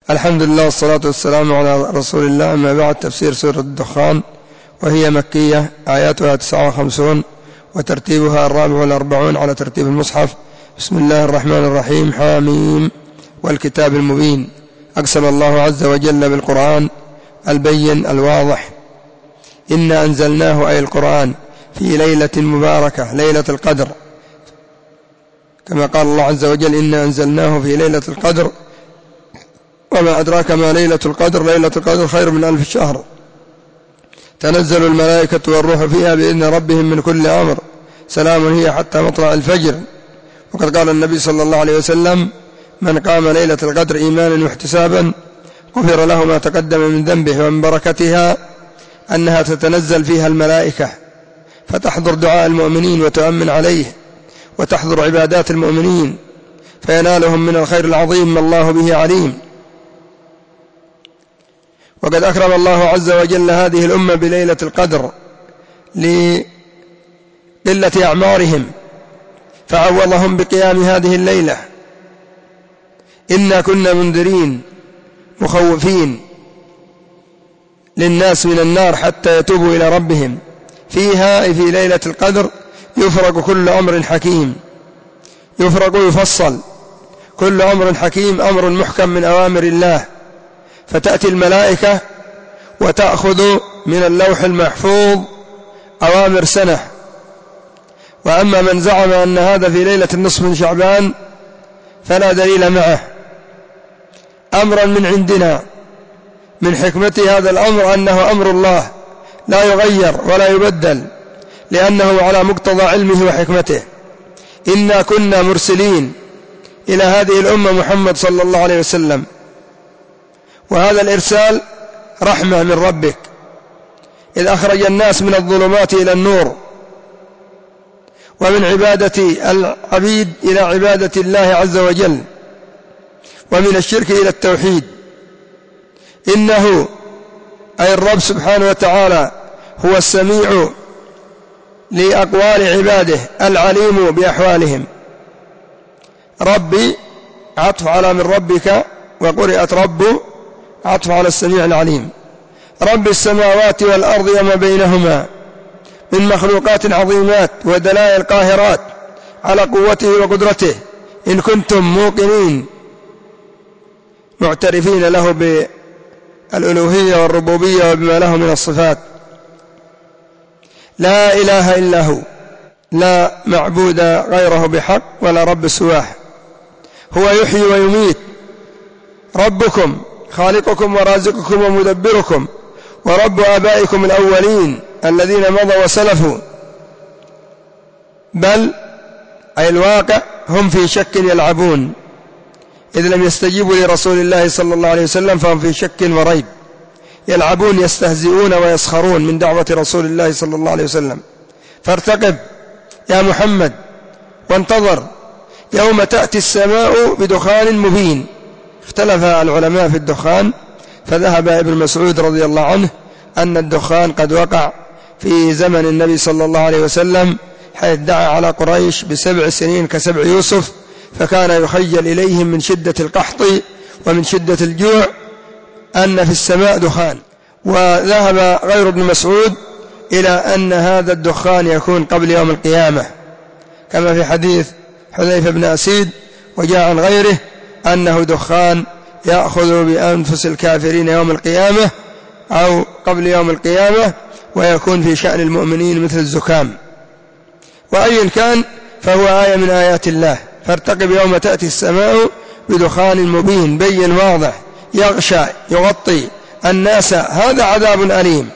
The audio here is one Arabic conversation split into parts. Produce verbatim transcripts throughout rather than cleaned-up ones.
الحمد لله والصلاة والسلام على رسول الله. أما بعد، تفسير سورة الدخان، وهي مكية، آياتها تسعة وخمسون، وترتيبها الرابع والأربعون على ترتيب المصحف. بسم الله الرحمن الرحيم. حاميم والكتاب المبين. أقسم الله عز وجل بالقرآن البين الواضح. إنا أنزلناه أي القرآن في ليلة مباركة، ليلة القدر، كما قال الله عز وجل: إنا أنزلناه في ليلة القدر وما أدراك ما ليلة القدر، ليلة القدر خير من ألف شهر، تنزل الملائكة والروح فيها بإذن ربهم من كل أمر، سلام هي حتى مطلع الفجر. وقد قال النبي صلى الله عليه وسلم: من قام ليلة القدر إيمانا واحتسابا غفر له ما تقدم من ذنبه. ومن بركتها أنها تتنزل فيها الملائكة فتحضر دعاء المؤمنين وتؤمن عليه، وتحضر عبادات المؤمنين فينالهم من الخير العظيم ما الله به عليم. وقد أكرم الله عز وجل هذه الأمة بليلة القدر لقلة أعمارهم، فعوضهم بقيام هذه الليلة. إنا كنا منذرين مخوفين للناس من النار حتى يتوبوا إلى ربهم. فيها أي في ليلة القدر يفرق كل أمر حكيم، يفرق ويفصل كل أمر حكيم، أمر محكم من أوامر الله. فتأتي الملائكة وتأخذ من اللوح المحفوظ أوامر سنة. وأما من زعم أن هذا في ليلة النصف من شعبان فلا دليل معه. أمرا من عندنا، من حكمة هذا الأمر أنه أمر الله لا يغير ولا يبدل، لأنه على مقتضى علمه وحكمته. إنا كنا مرسلين إلى هذه الأمة محمد صلى الله عليه وسلم، وهذا الإرسال رحمة من ربك، إذ أخرج الناس من الظلمات إلى النور، ومن عبادة العبيد إلى عبادة الله عز وجل، ومن الشرك إلى التوحيد. إنه أي الرب سبحانه وتعالى هو السميع لأقوال عباده العليم بأحوالهم. ربي عطف على من ربك، وقرئت رب عطف على السميع العليم. رب السماوات والأرض وما بينهما من مخلوقات عظيمات ودلائل قاهرات على قوته وقدرته، إن كنتم موقنين معترفين له بالألوهية والربوبية وبما له من الصفات. لا إله إلا هو، لا معبود غيره بحق ولا رب سواه. هو يحيي ويميت، ربكم خالقكم ورازقكم ومدبركم ورب آبائكم الأولين الذين مضوا وسلفوا، بل أي الواقع هم في شك يلعبون، إذ لم يستجيبوا لرسول الله صلى الله عليه وسلم فهم في شك وريب، يلعبون يستهزئون ويسخرون من دعوة رسول الله صلى الله عليه وسلم. فارتقب يا محمد وانتظر يوم تأتي السماء بدخان مبين. اختلف العلماء في الدخان، فذهب ابن مسعود رضي الله عنه أن الدخان قد وقع في زمن النبي صلى الله عليه وسلم، حيث دعا على قريش بسبع سنين كسبع يوسف، فكان يخيل إليهم من شدة القحط ومن شدة الجوع أن في السماء دخان. وذهب غير ابن مسعود إلى أن هذا الدخان يكون قبل يوم القيامة، كما في حديث حذيفة بن أسيد وجاء عن غيره أنه دخان يأخذ بأنفس الكافرين يوم القيامة أو قبل يوم القيامة، ويكون في شأن المؤمنين مثل الزكام. وأي كان فهو آية من آيات الله. فارتقب يوم تأتي السماء بدخان مبين، بين واضح، يغشى يغطي الناس، هذا عذاب أليم.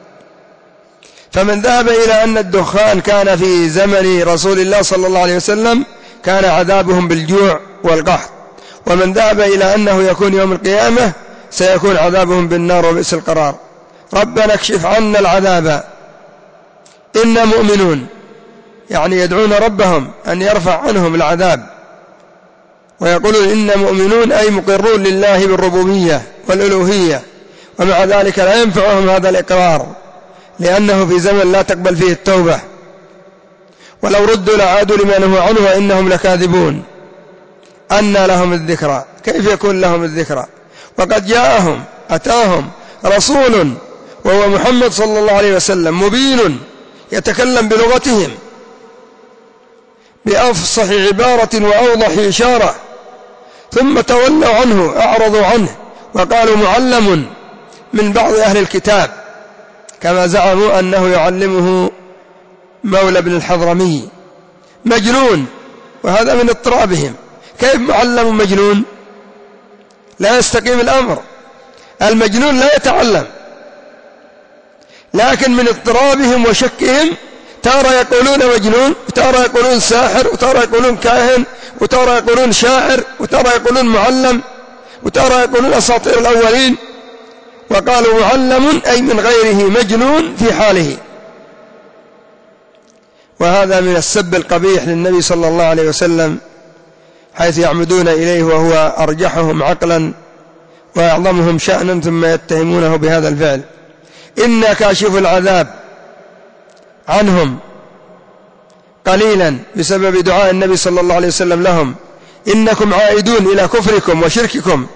فمن ذهب إلى أن الدخان كان في زمن رسول الله صلى الله عليه وسلم كان عذابهم بالجوع والقحط، ومن ذهب إلى أنه يكون يوم القيامة سيكون عذابهم بالنار وبئس القرار. ربنا اكشف عنا العذاب إنا مؤمنون، يعني يدعون ربهم أن يرفع عنهم العذاب، ويقولون إنا مؤمنون أي مقرون لله بالربوبية والألوهية، ومع ذلك لا ينفعهم هذا الإقرار، لأنه في زمن لا تقبل فيه التوبة. ولو ردوا لعادوا لما نهوا عنه وإنهم لكاذبون. أنى لهم الذكرى، كيف يكون لهم الذكرى وقد جاءهم أتاهم رسول وهو محمد صلى الله عليه وسلم مبين يتكلم بلغتهم بأفصح عبارة وأوضح إشارة، ثم تولوا عنه أعرضوا عنه وقالوا معلم من بعض أهل الكتاب، كما زعموا أنه يعلمه مولى بن الحضرمي مجنون، وهذا من اضطرابهم. كيف معلم مجنون؟ لا يستقيم الأمر، المجنون لا يتعلم. لكن من اضطرابهم وشكهم تارة يقولون مجنون، وتارة يقولون ساحر، وتارة يقولون كاهن، وتارة يقولون شاعر، وتارة يقولون معلم، وتارة يقولون أساطير الأولين، وقالوا معلم أي من غيره مجنون في حاله. وهذا من السب القبيح للنبي صلى الله عليه وسلم، حيث يعمدون إليه وهو أرجحهم عقلا وأعظمهم شأنا، ثم يتهمونه بهذا الفعل. إنا كاشف العذاب عنهم قليلا بسبب دعاء النبي صلى الله عليه وسلم لهم، إنكم عائدون إلى كفركم وشرككم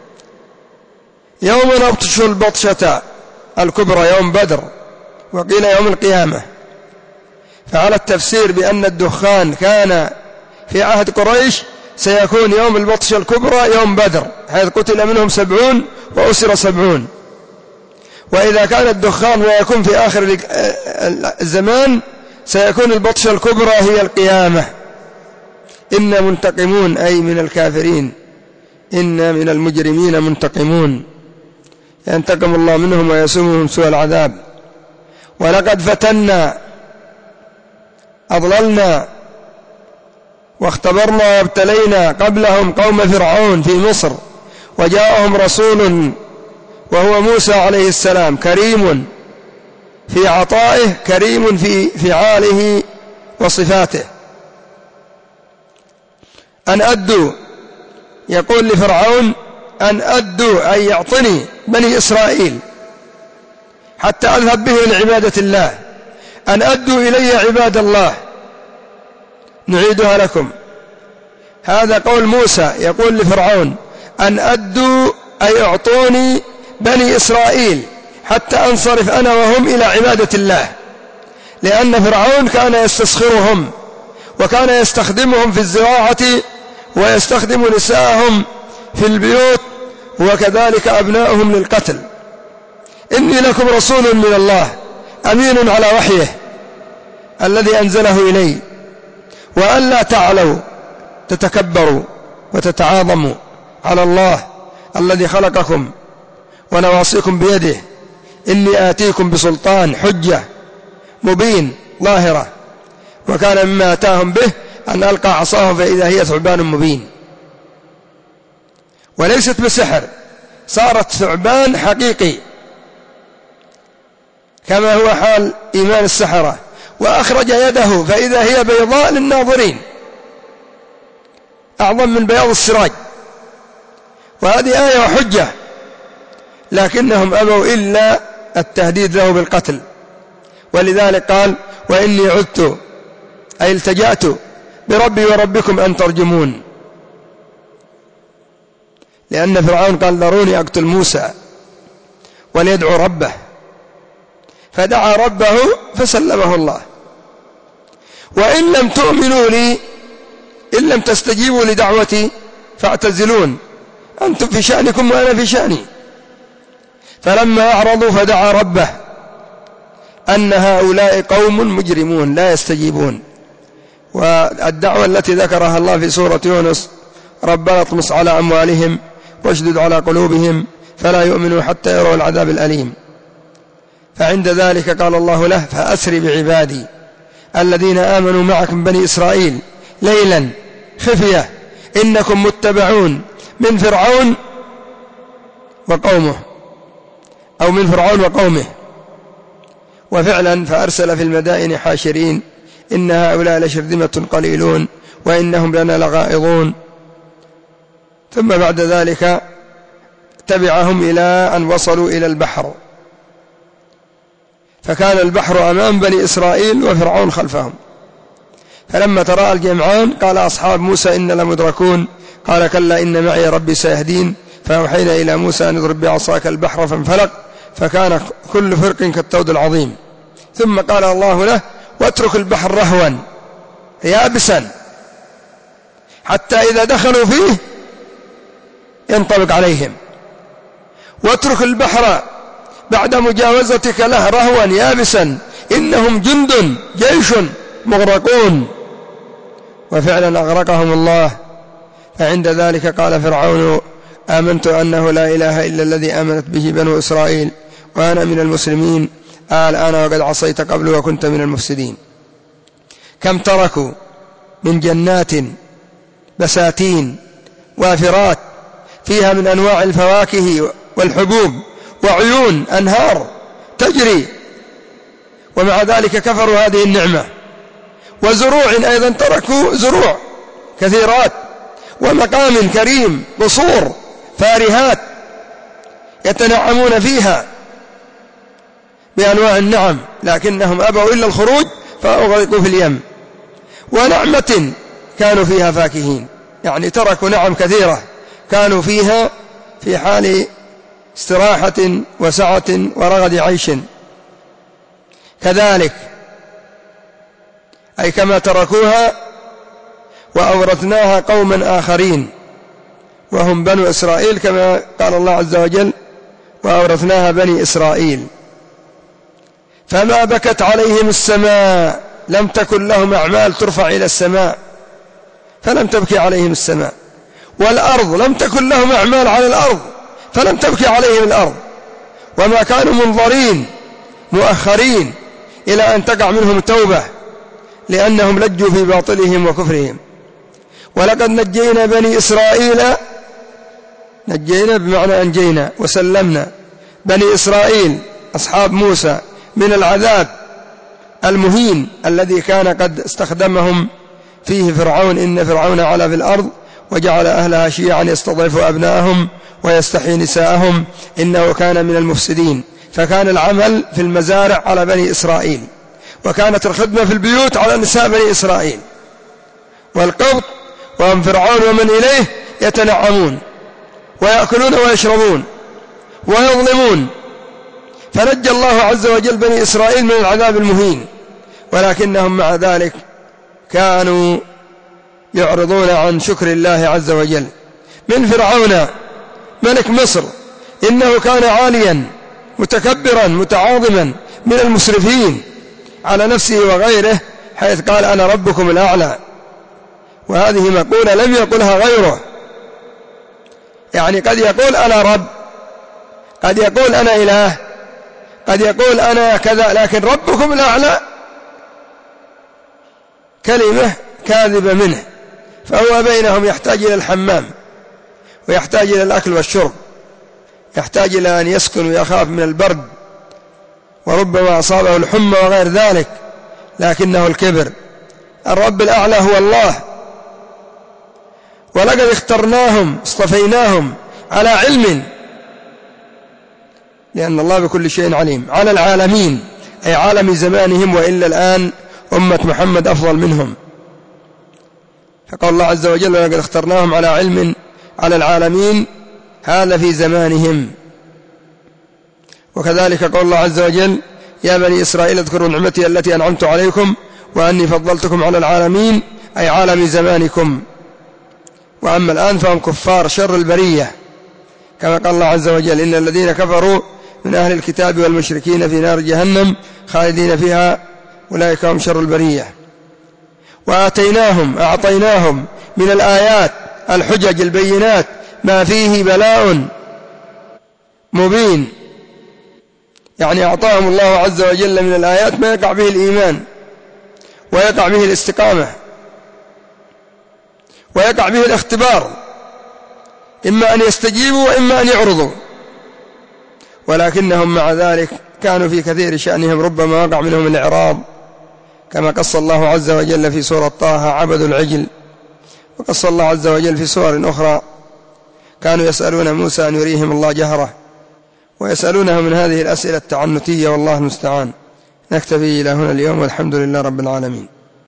يوم نبطش البطشة الكبرى يوم بدر، وقيل يوم القيامة. فعلى التفسير بأن الدخان كان في عهد قريش سيكون يوم البطشة الكبرى يوم بدر، حيث قتل منهم سبعون وأسر سبعون. وإذا كان الدخان ويكون في آخر الزمان سيكون البطشة الكبرى هي القيامة. إنا منتقمون أي من الكافرين، إنا من المجرمين منتقمون، ينتقم الله منهم ويسومهم سوء العذاب. ولقد فتنا أضللنا واختبرنا وابتلينا قبلهم قوم فرعون في مصر، وجاءهم رسول وهو موسى عليه السلام كريم في عطائه، كريم في فعاله وصفاته. أن أدوا، يقول لفرعون أن أدوا أي يعطني بني إسرائيل حتى أذهب به لعبادة الله، أن أدوا إلي عباد الله نعيدها لكم. هذا قول موسى يقول لفرعون أن أدوا أي أعطوني بني إسرائيل حتى أنصرف أنا وهم إلى عبادة الله، لأن فرعون كان يستسخرهم وكان يستخدمهم في الزراعة ويستخدم نساءهم في البيوت وكذلك أبناؤهم للقتل. إني لكم رسول من الله أمين على وحيه الذي أنزله إلي، وأن لا تعلوا تتكبروا وتتعاظموا على الله الذي خلقكم ونواصيكم بيده، إني آتيكم بسلطان حجة مبين ظاهرة. وكان مما أتاهم به أن ألقى عصاه فإذا هي ثعبان مبين، وليست بسحر، صارت ثعبان حقيقي كما هو حال إيمان السحرة. وأخرج يده فإذا هي بيضاء للناظرين أعظم من بياض السراج، وهذه آية وحجة، لكنهم أبوا إلا التهديد له بالقتل. ولذلك قال وإني عذت أي التجأت بربي وربكم أن ترجمون، لأن فرعون قال ذروني أقتل موسى وليدعو ربه، فدعا ربه فسلمه الله. وإن لم تؤمنوا لي، إن لم تستجيبوا لدعوتي فاعتزلون، أنتم في شأنكم وأنا في شأني. فلما أعرضوا فدعا ربه أن هؤلاء قوم مجرمون لا يستجيبون. والدعوة التي ذكرها الله في سورة يونس ربنا اطمس على أموالهم واشدد على قلوبهم فلا يؤمنوا حتى يروا العذاب الأليم. فعند ذلك قال الله له فأسر بعبادي الذين آمنوا معكم بني إسرائيل ليلا خفية إنكم متبعون من فرعون وقومه، أو من فرعون وقومه. وفعلا فأرسل في المدائن حاشرين إن هؤلاء لشرذمة قليلون وإنهم لنا لغائظون. ثم بعد ذلك تبعهم إلى أن وصلوا إلى البحر، فكان البحر أمام بني إسرائيل وفرعون خلفهم. فلما تراءى الجمعان قال أصحاب موسى إن لمدركون، قال كلا إن معي ربي سيهدين. فأوحينا إلى موسى أن اضرب بعصاك البحر فانفلق فكان كل فرق كالطود العظيم. ثم قال الله له واترك البحر رهوا يابسا حتى إذا دخلوا فيه ينطبق عليهم، واترك البحر بعد مجاوزتك له رهوا يابسا إنهم جند جيش مغرقون. وفعلا أغرقهم الله. فعند ذلك قال فرعون آمنت أنه لا إله إلا الذي آمنت به بنو إسرائيل وأنا من المسلمين الآن وقد عصيت قبل وكنت من المفسدين. كم تركوا من جنات بساتين وافرات فيها من أنواع الفواكه والحبوب وعيون أنهار تجري، ومع ذلك كفروا هذه النعمة. وزروع أيضا تركوا زروع كثيرات ومقام كريم قصور فارهات يتنعمون فيها بأنواع النعم، لكنهم أبوا إلا الخروج فأغرقوا في اليم. ونعمة كانوا فيها فاكهين، يعني تركوا نعم كثيرة كانوا فيها في حال استراحة وسعة ورغد عيش. كذلك أي كما تركوها وأورثناها قوما آخرين وهم بنو إسرائيل، كما قال الله عز وجل وأورثناها بني إسرائيل. فما بكت عليهم السماء، لم تكن لهم أعمال ترفع إلى السماء فلم تبكي عليهم السماء، والأرض لم تكن لهم أعمال على الأرض فلم تبكي عليهم الأرض، وما كانوا منظرين مؤخرين إلى أن تقع منهم توبة لأنهم لجوا في باطلهم وكفرهم. ولقد نجينا بني إسرائيل، نجينا بمعنى أنجينا وسلمنا بني إسرائيل أصحاب موسى من العذاب المهين الذي كان قد استخدمهم فيه فرعون. إن فرعون علا في الأرض وجعل أهلها شيعا يستضعف أبناءهم ويستحيي نساءهم إنه كان من المفسدين. فكان العمل في المزارع على بني إسرائيل، وكانت الخدمة في البيوت على نساء بني إسرائيل، والقبط وهم فرعون ومن إليه يتنعمون ويأكلون ويشربون ويظلمون. فنجى الله عز وجل بني إسرائيل من العذاب المهين، ولكنهم مع ذلك كانوا يعرضون عن شكر الله عز وجل. من فرعون ملك مصر إنه كان عاليا متكبرا متعاظما من المسرفين على نفسه وغيره، حيث قال أنا ربكم الأعلى، وهذه مقولة لم يقلها غيره. يعني قد يقول أنا رب، قد يقول أنا إله، قد يقول أنا كذا، لكن ربكم الأعلى كلمة كاذبة منه. فهو بينهم يحتاج إلى الحمام ويحتاج إلى الأكل والشرب، يحتاج إلى أن يسكن ويخاف من البرد وربما أصابه الحمى وغير ذلك، لكنه الكبر. الرب الأعلى هو الله. ولقد اخترناهم اصطفيناهم على علم، لأن الله بكل شيء عليم، على العالمين أي عالم زمانهم، وإلا الآن أمة محمد أفضل منهم. فقال الله عز وجل ولقد اخترناهم على علم على العالمين، هذا في زمانهم. وكذلك قال الله عز وجل يا بني إسرائيل اذكروا نعمتي التي أنعمت عليكم وأني فضلتكم على العالمين أي عالم زمانكم. وأما الآن فهم كفار شر البرية، كما قال الله عز وجل إن الذين كفروا من أهل الكتاب والمشركين في نار جهنم خالدين فيها أولئك هم شر البرية. وآتيناهم أعطيناهم من الآيات الحجج البينات ما فيه بلاء مبين، يعني أعطاهم الله عز وجل من الآيات ما يقع به الإيمان ويقع به الاستقامة ويقع به الاختبار، إما أن يستجيبوا وإما أن يعرضوا. ولكنهم مع ذلك كانوا في كثير شأنهم ربما وقع منهم الإعراض، كما قص الله عز وجل في سورة طه عبدوا العجل، وقص الله عز وجل في سور أخرى كانوا يسألون موسى أن يريهم الله جهرة، ويسألونه من هذه الأسئلة التعنتية، والله المستعان. نكتفي إلى هنا اليوم، والحمد لله رب العالمين.